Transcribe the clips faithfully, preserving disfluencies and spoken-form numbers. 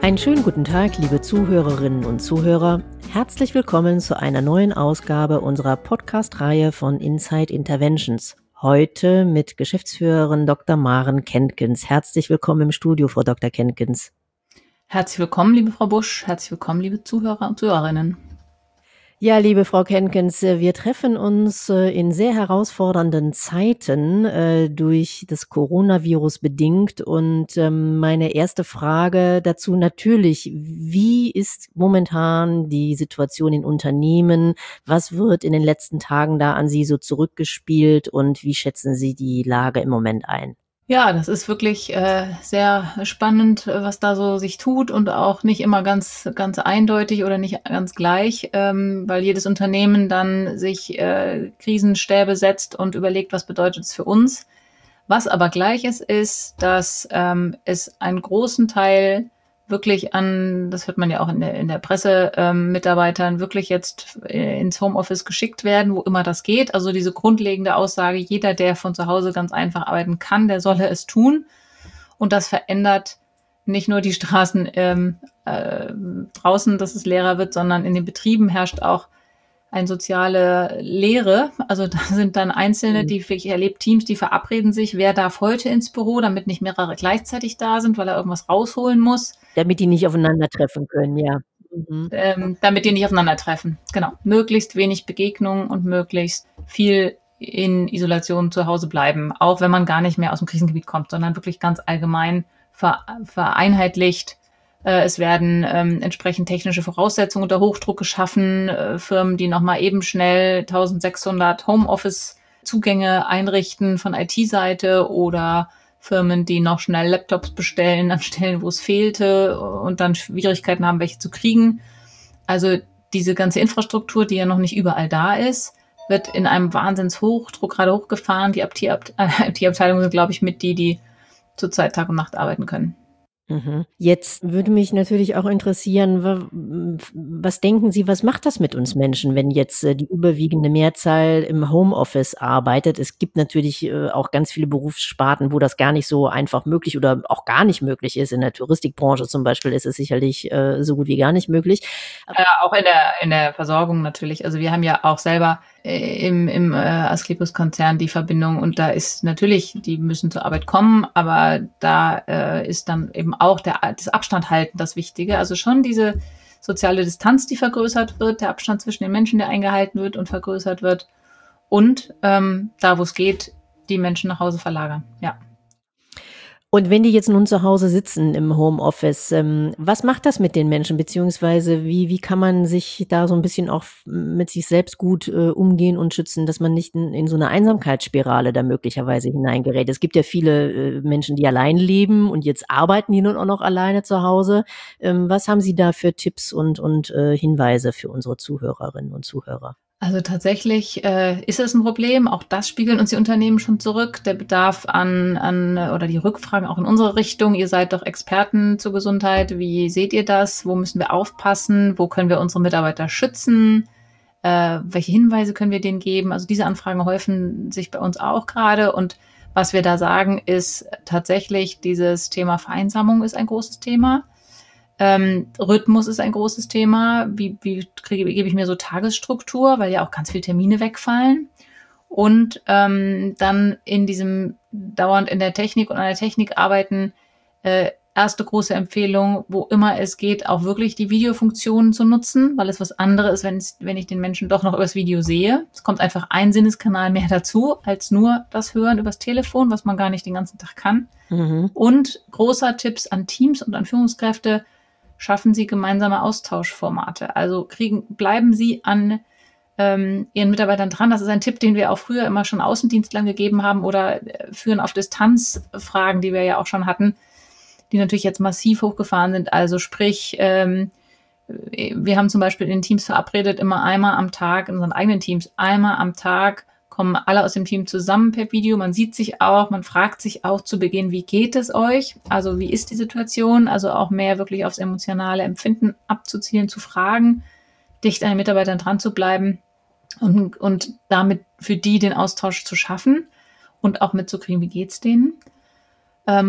Einen schönen guten Tag, liebe Zuhörerinnen und Zuhörer. Herzlich willkommen zu einer neuen Ausgabe unserer Podcast-Reihe von Inside Interventions. Heute mit Geschäftsführerin Doktor Maren Kentkens. Herzlich willkommen im Studio, Frau Doktor Kentkens. Herzlich willkommen, liebe Frau Busch. Herzlich willkommen, liebe Zuhörer und Zuhörerinnen. Ja, liebe Frau Kentkens, wir treffen uns in sehr herausfordernden Zeiten äh, durch das Coronavirus bedingt. Und ähm, meine erste Frage dazu natürlich, wie ist momentan die Situation in Unternehmen? Was wird in den letzten Tagen da an Sie so zurückgespielt und wie schätzen Sie die Lage im Moment ein? Ja, das ist wirklich äh, sehr spannend, was da so sich tut und auch nicht immer ganz ganz eindeutig oder nicht ganz gleich, ähm, weil jedes Unternehmen dann sich äh, Krisenstäbe setzt und überlegt, was bedeutet es für uns. Was aber gleich ist, ist, dass ähm, es einen großen Teil wirklich an, das hört man ja auch in der, in der Presse, ähm, Mitarbeitern wirklich jetzt äh, ins Homeoffice geschickt werden, wo immer das geht. Also diese grundlegende Aussage, jeder, der von zu Hause ganz einfach arbeiten kann, der solle es tun. Und das verändert nicht nur die Straßen ähm, äh, draußen, dass es leerer wird, sondern in den Betrieben herrscht auch eine soziale Leere. Also da sind dann Einzelne, die, ich erlebe Teams, die verabreden sich, wer darf heute ins Büro, damit nicht mehrere gleichzeitig da sind, weil er irgendwas rausholen muss. Damit die nicht aufeinandertreffen können, ja. Mhm. Ähm, damit die nicht aufeinandertreffen. Genau. Möglichst wenig Begegnungen und möglichst viel in Isolation zu Hause bleiben, auch wenn man gar nicht mehr aus dem Krisengebiet kommt, sondern wirklich ganz allgemein vereinheitlicht. Es werden ähm, entsprechend technische Voraussetzungen unter Hochdruck geschaffen, äh, Firmen, die nochmal eben schnell eintausendsechshundert Homeoffice-Zugänge einrichten von I T-Seite oder Firmen, die noch schnell Laptops bestellen an Stellen, wo es fehlte und dann Schwierigkeiten haben, welche zu kriegen. Also diese ganze Infrastruktur, die ja noch nicht überall da ist, wird in einem Wahnsinnshochdruck gerade hochgefahren. Die I T-Abteilungen sind, glaube ich, mit die, die zurzeit Tag und Nacht arbeiten können. Jetzt würde mich natürlich auch interessieren, was denken Sie, was macht das mit uns Menschen, wenn jetzt die überwiegende Mehrzahl im Homeoffice arbeitet? Es gibt natürlich auch ganz viele Berufssparten, wo das gar nicht so einfach möglich oder auch gar nicht möglich ist. In der Touristikbranche zum Beispiel ist es sicherlich so gut wie gar nicht möglich. Äh, auch in der, in der Versorgung natürlich. Also wir haben ja auch selber äh, im, im äh, Asklepios-Konzern die Verbindung und da ist natürlich, die müssen zur Arbeit kommen, aber da äh, ist dann eben auch der, das Abstand halten das Wichtige. Also schon diese soziale Distanz, die vergrößert wird, der Abstand zwischen den Menschen, der eingehalten wird und vergrößert wird und ähm, da, wo es geht, die Menschen nach Hause verlagern, ja. Und wenn die jetzt nun zu Hause sitzen im Homeoffice, ähm, was macht das mit den Menschen, beziehungsweise wie wie kann man sich da so ein bisschen auch mit sich selbst gut äh, umgehen und schützen, dass man nicht in, in so eine Einsamkeitsspirale da möglicherweise hineingerät? Es gibt ja viele äh, Menschen, die allein leben und jetzt arbeiten die nun auch noch alleine zu Hause. Ähm, was haben Sie da für Tipps und und äh, Hinweise für unsere Zuhörerinnen und Zuhörer? Also tatsächlich äh, ist es ein Problem. Auch das spiegeln uns die Unternehmen schon zurück. Der Bedarf an, an oder die Rückfragen auch in unsere Richtung. Ihr seid doch Experten zur Gesundheit. Wie seht ihr das? Wo müssen wir aufpassen? Wo können wir unsere Mitarbeiter schützen? Äh, welche Hinweise können wir denen geben? Also diese Anfragen häufen sich bei uns auch gerade. Und was wir da sagen, ist tatsächlich dieses Thema Vereinsamung ist ein großes Thema. Ähm, Rhythmus ist ein großes Thema. Wie, wie kriege, gebe ich mir so Tagesstruktur, weil ja auch ganz viele Termine wegfallen. Und ähm, dann in diesem dauernd in der Technik und an der Technik arbeiten, äh, erste große Empfehlung, wo immer es geht, auch wirklich die Videofunktionen zu nutzen, weil es was anderes ist, wenn, es, wenn ich den Menschen doch noch übers Video sehe. Es kommt einfach ein Sinneskanal mehr dazu, als nur das Hören übers Telefon, was man gar nicht den ganzen Tag kann. Mhm. Und großer Tipps an Teams und an Führungskräfte, schaffen Sie gemeinsame Austauschformate. Also kriegen, bleiben Sie an ähm, Ihren Mitarbeitern dran. Das ist ein Tipp, den wir auch früher immer schon Außendienstlern gegeben haben oder äh, führen auf Distanz Fragen, die wir ja auch schon hatten, die natürlich jetzt massiv hochgefahren sind. Also sprich, ähm, wir haben zum Beispiel in den Teams verabredet, immer einmal am Tag, in unseren eigenen Teams, einmal am Tag kommen alle aus dem Team zusammen per Video. Man sieht sich auch, man fragt sich auch zu Beginn, wie geht es euch? Also wie ist die Situation? Also auch mehr wirklich aufs emotionale Empfinden abzuzielen, zu fragen, dicht an den Mitarbeitern dran zu bleiben und, und damit für die den Austausch zu schaffen und auch mitzukriegen, wie geht's denen? Ähm,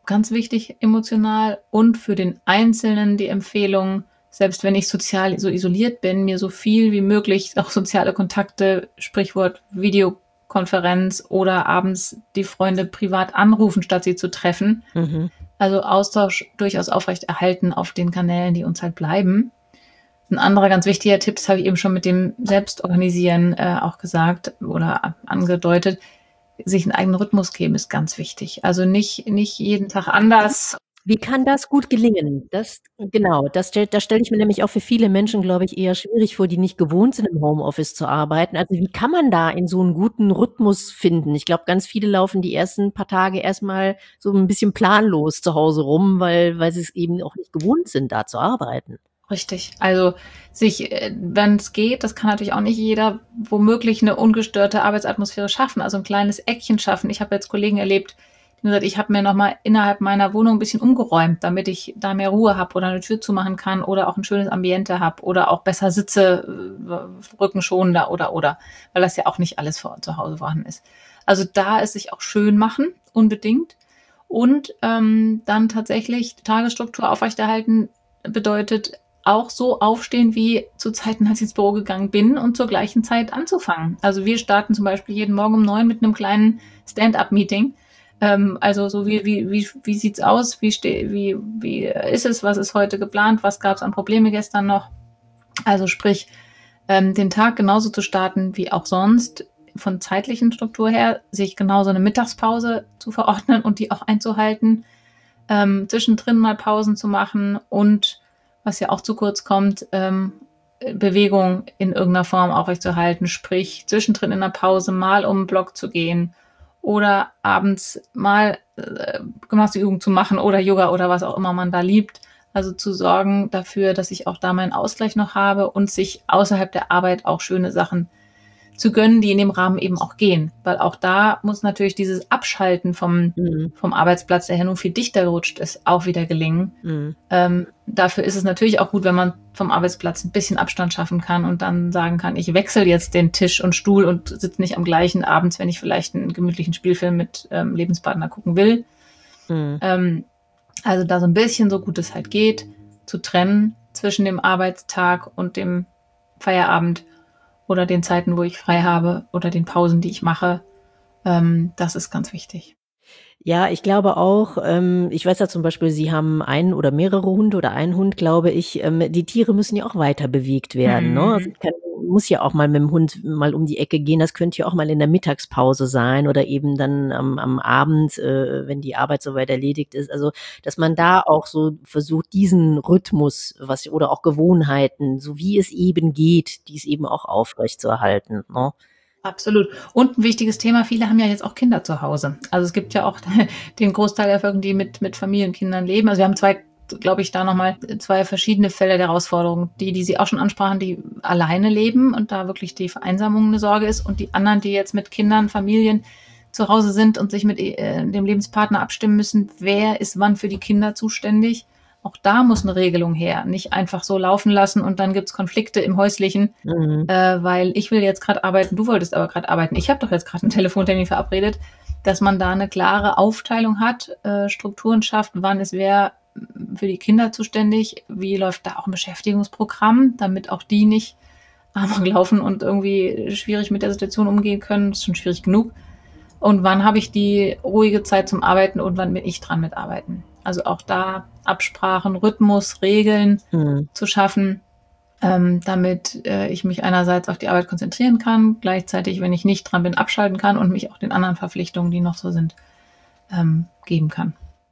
ganz wichtig emotional, und für den Einzelnen die Empfehlung, selbst wenn ich sozial so isoliert bin, mir so viel wie möglich auch soziale Kontakte, Sprichwort Videokonferenz oder abends die Freunde privat anrufen, statt sie zu treffen. Mhm. Also Austausch durchaus aufrechterhalten auf den Kanälen, die uns halt bleiben. Ein anderer ganz wichtiger Tipp, das habe ich eben schon mit dem Selbstorganisieren äh, auch gesagt oder angedeutet, sich einen eigenen Rhythmus geben, ist ganz wichtig. Also nicht, nicht jeden Tag anders. Wie kann das gut gelingen? Das genau, das stellt das stelle ich mir nämlich auch für viele Menschen, glaube ich, eher schwierig vor, die nicht gewohnt sind, im Homeoffice zu arbeiten. Also, wie kann man da in so 'n guten Rhythmus finden? Ich glaube, ganz viele laufen die ersten paar Tage erst mal so 'n bisschen planlos zu Hause rum, weil weil sie's eben auch nicht gewohnt sind, da zu arbeiten. Richtig. Also sich, äh, wenn es geht, das kann natürlich auch nicht jeder, womöglich eine ungestörte Arbeitsatmosphäre schaffen, also ein kleines Eckchen schaffen. Ich habe jetzt Kollegen erlebt, die haben gesagt: „Ich habe mir noch mal innerhalb meiner Wohnung ein bisschen umgeräumt, damit ich da mehr Ruhe habe oder eine Tür zumachen kann oder auch ein schönes Ambiente habe oder auch besser sitze, äh, rückenschonender oder, oder“, weil das ja auch nicht alles vor zu Hause vorhanden ist. Also, da es sich auch schön machen, unbedingt. Und, ähm, dann tatsächlich Tagesstruktur aufrechterhalten bedeutet auch so aufstehen wie zu Zeiten, als ich ins Büro gegangen bin und zur gleichen Zeit anzufangen. Also wir starten zum Beispiel jeden Morgen um neun mit einem kleinen Stand-up-Meeting. Ähm, also so wie, wie, wie, wie sieht's aus? Wie, ste wie, wie ist es? Was ist heute geplant? Was gab es an Probleme gestern noch? Also sprich, ähm, den Tag genauso zu starten wie auch sonst, von zeitlichen Struktur her, sich genauso eine Mittagspause zu verordnen und die auch einzuhalten, ähm, zwischendrin mal Pausen zu machen und, was ja auch zu kurz kommt, ähm, Bewegung in irgendeiner Form aufrechtzuerhalten, sprich zwischendrin in der Pause mal um den Block zu gehen oder abends mal äh, Gymnastikübungen zu machen oder Yoga oder was auch immer man da liebt. Also zu sorgen dafür, dass ich auch da meinen Ausgleich noch habe und sich außerhalb der Arbeit auch schöne Sachen zu gönnen, die in dem Rahmen eben auch gehen. Weil auch da muss natürlich dieses Abschalten vom, Mhm. vom Arbeitsplatz, der ja nun viel dichter gerutscht ist, auch wieder gelingen. Mhm. Ähm, dafür ist es natürlich auch gut, wenn man vom Arbeitsplatz ein bisschen Abstand schaffen kann und dann sagen kann, ich wechsle jetzt den Tisch und Stuhl und sitze nicht am gleichen abends, wenn ich vielleicht einen gemütlichen Spielfilm mit ähm, Lebenspartner gucken will. Mhm. Ähm, also da so ein bisschen, so gut es halt geht, zu trennen zwischen dem Arbeitstag und dem Feierabend oder den Zeiten, wo ich frei habe oder den Pausen, die ich mache. Ähm, das ist ganz wichtig. Ja, ich glaube auch, ähm ich weiß ja zum Beispiel, Sie haben einen oder mehrere Hunde oder einen Hund, glaube ich. Ähm, die Tiere müssen ja auch weiter bewegt werden, ne? Also, Mhm. ich kann muss ja auch mal mit dem Hund mal um die Ecke gehen. Das könnte ja auch mal in der Mittagspause sein oder eben dann am am Abend, äh, wenn die Arbeit soweit erledigt ist. Also, dass man da auch so versucht, diesen Rhythmus, was oder auch Gewohnheiten, so wie es eben geht, dies eben auch aufrechtzuerhalten, ne? Absolut. Und ein wichtiges Thema, viele haben ja jetzt auch Kinder zu Hause. Also, es gibt ja auch den Großteil der Bevölkerung, die mit mit Familienkindern leben. Also, wir haben zwei, glaube ich, da noch mal zwei verschiedene Fälle der Herausforderung. Die, die Sie auch schon ansprachen, die alleine leben und da wirklich die Vereinsamung eine Sorge ist, und die anderen, die jetzt mit Kindern, Familien zu Hause sind und sich mit, äh, dem Lebenspartner abstimmen müssen, wer ist wann für die Kinder zuständig. Auch da muss eine Regelung her. Nicht einfach so laufen lassen und dann gibt's Konflikte im Häuslichen, Mhm. äh, weil ich will jetzt gerade arbeiten, du wolltest aber gerade arbeiten. Ich habe doch jetzt gerade einen Telefontermin verabredet, dass man da eine klare Aufteilung hat, äh, Strukturen schafft, wann ist wer für die Kinder zuständig, wie läuft da auch ein Beschäftigungsprogramm, damit auch die nicht amok laufen und irgendwie schwierig mit der Situation umgehen können. Das ist schon schwierig genug. Und wann habe ich die ruhige Zeit zum Arbeiten und wann bin ich dran mit Arbeiten? Also auch da Absprachen, Rhythmus, Regeln Mhm. zu schaffen, ähm, damit äh, ich mich einerseits auf die Arbeit konzentrieren kann, gleichzeitig, wenn ich nicht dran bin, abschalten kann und mich auch den anderen Verpflichtungen, die noch so sind, ähm, geben kann.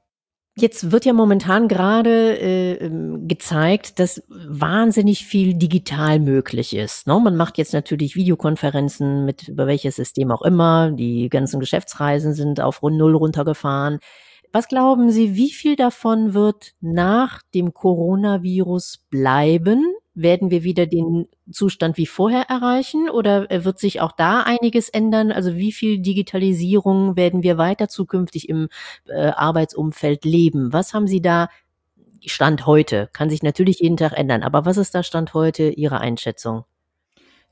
Jetzt wird ja momentan gerade äh, ähm, gezeigt, dass wahnsinnig viel digital möglich ist, ne? Man macht jetzt natürlich Videokonferenzen mit über welches System auch immer. Die ganzen Geschäftsreisen sind auf rund null runtergefahren. Was glauben Sie, wie viel davon wird nach dem Coronavirus bleiben? Werden wir wieder den Zustand wie vorher erreichen oder, äh, wird sich auch da einiges ändern? Also, wie viel Digitalisierung werden wir weiter zukünftig im, äh, Arbeitsumfeld leben? Was haben Sie da Stand heute? Kann sich natürlich jeden Tag ändern, aber was ist da Stand heute Ihre Einschätzung?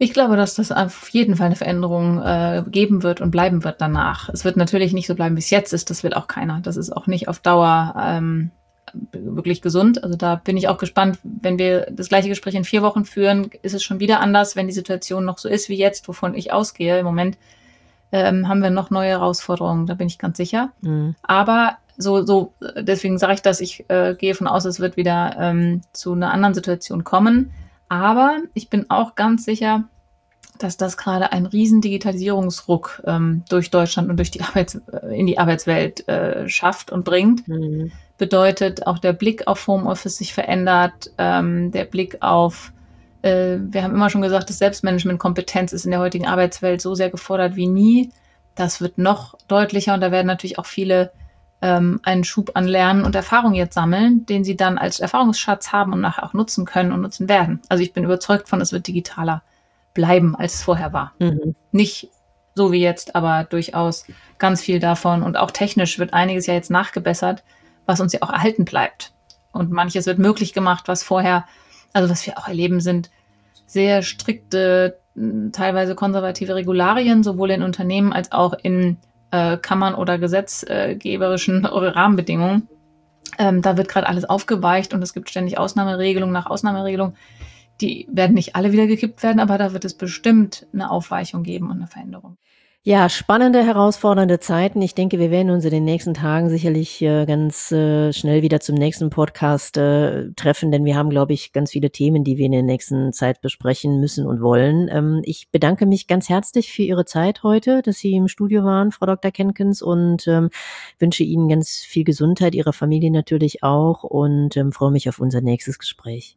Ich glaube, dass das auf jeden Fall eine Veränderung äh, geben wird und bleiben wird danach. Es wird natürlich nicht so bleiben, wie es jetzt ist. Das will auch keiner. Das ist auch nicht auf Dauer ähm, wirklich gesund. Also da bin ich auch gespannt, wenn wir das gleiche Gespräch in vier Wochen führen, ist es schon wieder anders, wenn die Situation noch so ist wie jetzt, wovon ich ausgehe. Im Moment ähm, haben wir noch neue Herausforderungen, da bin ich ganz sicher. Mhm. Aber so, so deswegen sage ich das, ich äh, gehe von aus, es wird wieder ähm, zu einer anderen Situation kommen. Aber ich bin auch ganz sicher, dass das gerade einen riesen Digitalisierungsruck ähm, durch Deutschland und durch die Arbeits in die Arbeitswelt äh, schafft und bringt. Mhm. Bedeutet, auch der Blick auf Homeoffice sich verändert, ähm, der Blick auf, äh, wir haben immer schon gesagt, dass Selbstmanagement-Kompetenz ist in der heutigen Arbeitswelt so sehr gefordert wie nie. Das wird noch deutlicher und da werden natürlich auch viele ähm, einen Schub an Lernen und Erfahrung jetzt sammeln, den sie dann als Erfahrungsschatz haben und nachher auch nutzen können und nutzen werden. Also ich bin überzeugt von, es wird digitaler bleiben, als es vorher war. Mhm. Nicht so wie jetzt, aber durchaus ganz viel davon. Und auch technisch wird einiges ja jetzt nachgebessert, was uns ja auch erhalten bleibt. Und manches wird möglich gemacht, was vorher, also was wir auch erleben, sind sehr strikte, teilweise konservative Regularien, sowohl in Unternehmen als auch in äh, Kammern oder gesetzgeberischen Rahmenbedingungen. Ähm, da wird gerade alles aufgeweicht und es gibt ständig Ausnahmeregelung nach Ausnahmeregelung. Die werden nicht alle wieder gekippt werden, aber da wird es bestimmt eine Aufweichung geben und eine Veränderung. Ja, spannende, herausfordernde Zeiten. Ich denke, wir werden uns in den nächsten Tagen sicherlich äh, ganz äh, schnell wieder zum nächsten Podcast äh, treffen, denn wir haben, glaube ich, ganz viele Themen, die wir in der nächsten Zeit besprechen müssen und wollen. Ähm, ich bedanke mich ganz herzlich für Ihre Zeit heute, dass Sie im Studio waren, Frau Doktor Kenkens, und ähm, wünsche Ihnen ganz viel Gesundheit, Ihrer Familie natürlich auch, und ähm, freue mich auf unser nächstes Gespräch.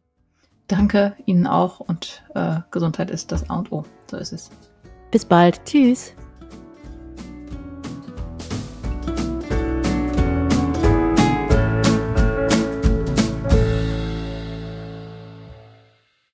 Danke Ihnen auch und äh, Gesundheit ist das A und O. So ist es. Bis bald. Tschüss.